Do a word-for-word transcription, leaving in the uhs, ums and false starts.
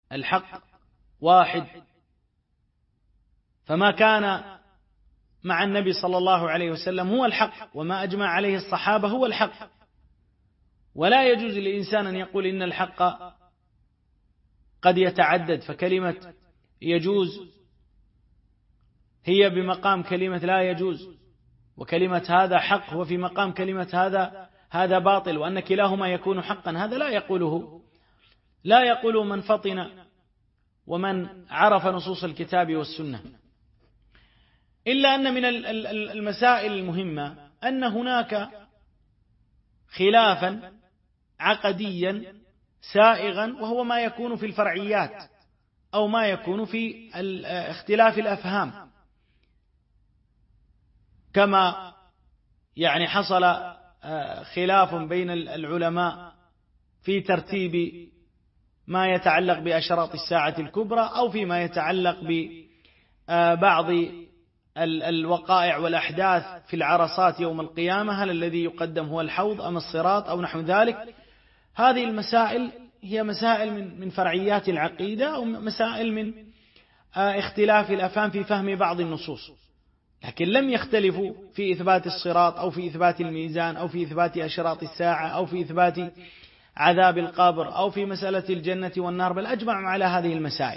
الحق واحد، فما كان مع النبي صلى الله عليه وسلم هو الحق، وما أجمع عليه الصحابة هو الحق. ولا يجوز للإنسان أن يقول إن الحق قد يتعدد، فكلمة يجوز هي بمقام كلمة لا يجوز، وكلمة هذا حق هو في مقام كلمة هذا هذا باطل، وأن كلاهما يكون حقا. هذا لا يقوله لا يقوله من فطن ومن عرف نصوص الكتاب والسنة. إلا أن من المسائل المهمة أن هناك خلافا عقديا سائغا، وهو ما يكون في الفرعيات أو ما يكون في اختلاف الأفهام، كما يعني حصل خلاف بين العلماء في ترتيب ما يتعلق بأشراط الساعة الكبرى، أو فيما يتعلق ببعض الوقائع والأحداث في العرصات يوم القيامة، هل الذي يقدم هو الحوض أم الصراط أو نحو ذلك. هذه المسائل هي مسائل من من فرعيات العقيدة، أو مسائل من اختلاف الأفهام في فهم بعض النصوص، لكن لم يختلفوا في إثبات الصراط أو في إثبات الميزان أو في إثبات أشراط الساعة أو في إثبات عذاب القبر أو في مسألة الجنة والنار، بل أجمعوا على هذه المسائل.